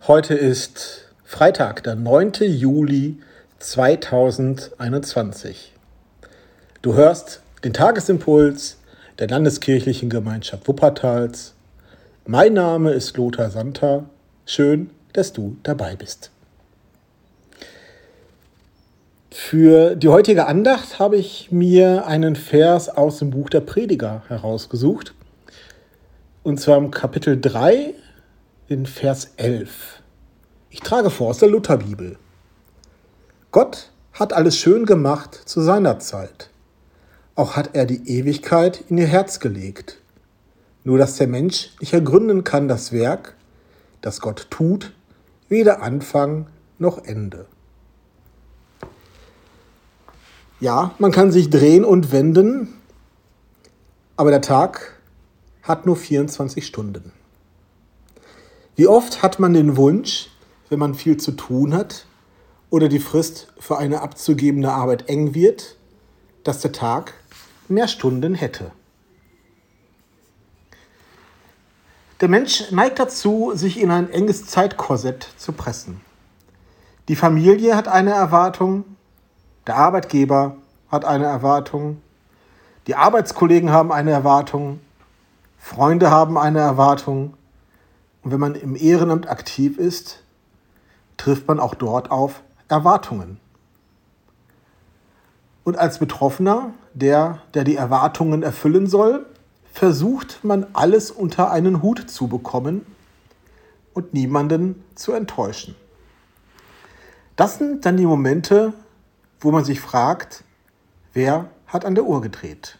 Heute ist Freitag, der 9. Juli 2021. Du hörst den Tagesimpuls der Landeskirchlichen Gemeinschaft Wuppertals. Mein Name ist Lothar Santer. Schön, dass du dabei bist. Für die heutige Andacht habe ich mir einen Vers aus dem Buch der Prediger herausgesucht. Und zwar im Kapitel 3, in Vers 11. Ich trage vor aus der Lutherbibel. Gott hat alles schön gemacht zu seiner Zeit. Auch hat er die Ewigkeit in ihr Herz gelegt. Nur dass der Mensch nicht ergründen kann das Werk, das Gott tut, weder Anfang noch Ende. Ja, man kann sich drehen und wenden, aber der Tag hat nur 24 Stunden. Wie oft hat man den Wunsch, wenn man viel zu tun hat oder die Frist für eine abzugebende Arbeit eng wird, dass der Tag mehr Stunden hätte. Der Mensch neigt dazu, sich in ein enges Zeitkorsett zu pressen. Die Familie hat eine Erwartung, der Arbeitgeber hat eine Erwartung, die Arbeitskollegen haben eine Erwartung, Freunde haben eine Erwartung. Und wenn man im Ehrenamt aktiv ist, trifft man auch dort auf Erwartungen. Und als Betroffener, der die Erwartungen erfüllen soll, versucht man alles unter einen Hut zu bekommen und niemanden zu enttäuschen. Das sind dann die Momente, wo man sich fragt, wer hat an der Uhr gedreht?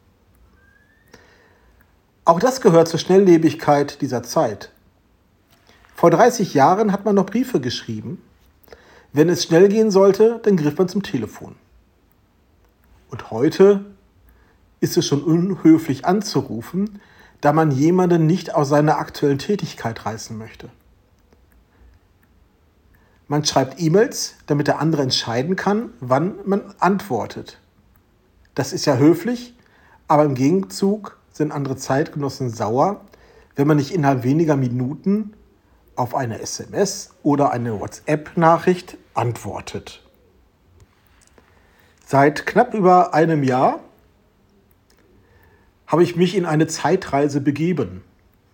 Auch das gehört zur Schnelllebigkeit dieser Zeit. Vor 30 Jahren hat man noch Briefe geschrieben. Wenn es schnell gehen sollte, dann griff man zum Telefon. Und heute ist es schon unhöflich anzurufen, da man jemanden nicht aus seiner aktuellen Tätigkeit reißen möchte. Man schreibt E-Mails, damit der andere entscheiden kann, wann man antwortet. Das ist ja höflich, aber im Gegenzug sind andere Zeitgenossen sauer, wenn man nicht innerhalb weniger Minuten auf eine SMS oder eine WhatsApp-Nachricht antwortet. Seit knapp über einem Jahr habe ich mich in eine Zeitreise begeben.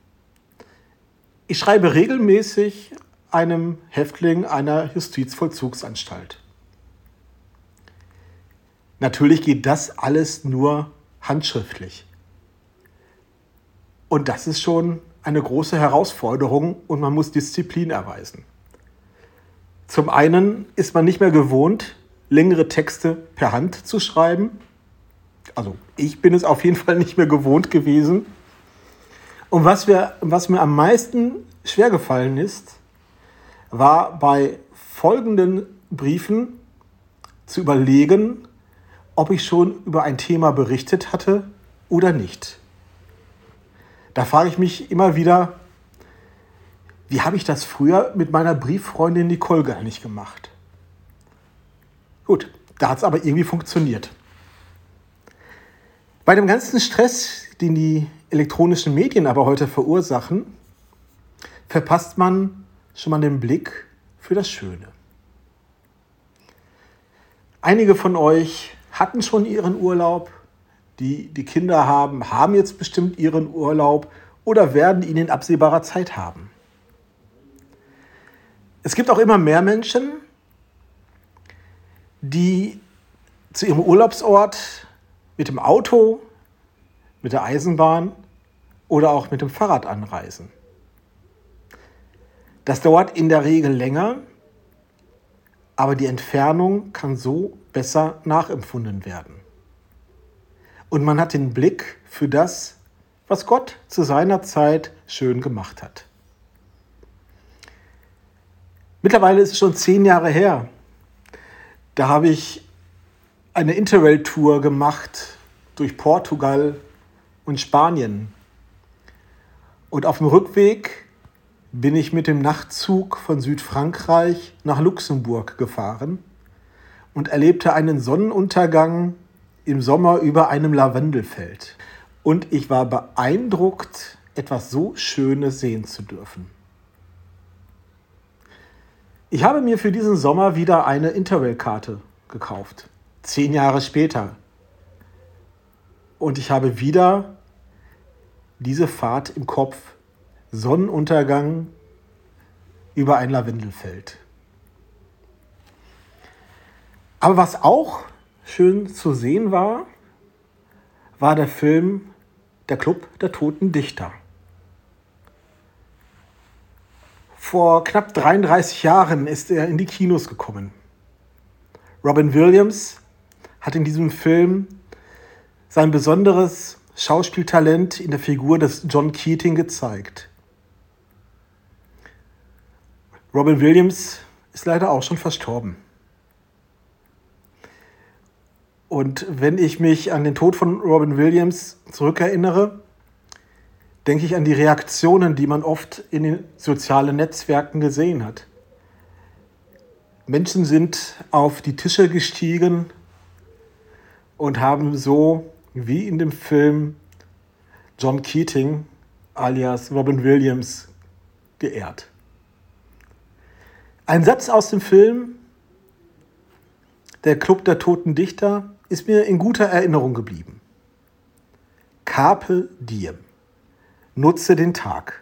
Ich schreibe regelmäßig einem Häftling einer Justizvollzugsanstalt. Natürlich geht das alles nur handschriftlich. Und das ist schon eine große Herausforderung und man muss Disziplin erweisen. Zum einen ist man nicht mehr gewohnt, längere Texte per Hand zu schreiben. Also ich bin es auf jeden Fall nicht mehr gewohnt gewesen. Und was mir am meisten schwer gefallen ist, war bei folgenden Briefen zu überlegen, ob ich schon über ein Thema berichtet hatte oder nicht. Da frage ich mich immer wieder, wie habe ich das früher mit meiner Brieffreundin Nicole gar nicht gemacht? Gut, da hat es aber irgendwie funktioniert. Bei dem ganzen Stress, den die elektronischen Medien aber heute verursachen, verpasst man schon mal den Blick für das Schöne. Einige von euch hatten schon ihren Urlaub. Die Kinder haben jetzt bestimmt ihren Urlaub oder werden ihn in absehbarer Zeit haben. Es gibt auch immer mehr Menschen, die zu ihrem Urlaubsort mit dem Auto, mit der Eisenbahn oder auch mit dem Fahrrad anreisen. Das dauert in der Regel länger, aber die Entfernung kann so besser nachempfunden werden. Und man hat den Blick für das, was Gott zu seiner Zeit schön gemacht hat. Mittlerweile ist es schon 10 Jahre her. Da habe ich eine Interrail-Tour gemacht durch Portugal und Spanien. Und auf dem Rückweg bin ich mit dem Nachtzug von Südfrankreich nach Luxemburg gefahren und erlebte einen Sonnenuntergang im Sommer über einem Lavendelfeld. Und ich war beeindruckt, etwas so Schönes sehen zu dürfen. Ich habe mir für diesen Sommer wieder eine Interrail-Karte gekauft. 10 Jahre später. Und ich habe wieder diese Fahrt im Kopf. Sonnenuntergang über ein Lavendelfeld. Aber was auch schön zu sehen war, war der Film Der Club der Toten Dichter. Vor knapp 33 Jahren ist er in die Kinos gekommen. Robin Williams hat in diesem Film sein besonderes Schauspieltalent in der Figur des John Keating gezeigt. Robin Williams ist leider auch schon verstorben. Und wenn ich mich an den Tod von Robin Williams zurückerinnere, denke ich an die Reaktionen, die man oft in den sozialen Netzwerken gesehen hat. Menschen sind auf die Tische gestiegen und haben so, wie in dem Film, John Keating alias Robin Williams geehrt. Ein Satz aus dem Film Der Club der Toten Dichter ist mir in guter Erinnerung geblieben. Carpe diem. Nutze den Tag.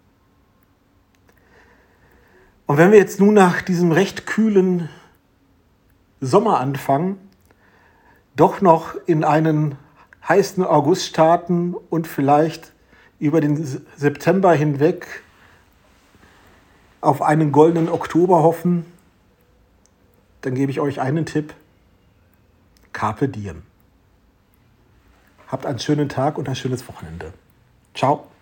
Und wenn wir jetzt nun nach diesem recht kühlen Sommeranfang doch noch in einen heißen August starten und vielleicht über den September hinweg auf einen goldenen Oktober hoffen, dann gebe ich euch einen Tipp. Carpe diem. Habt einen schönen Tag und ein schönes Wochenende. Ciao.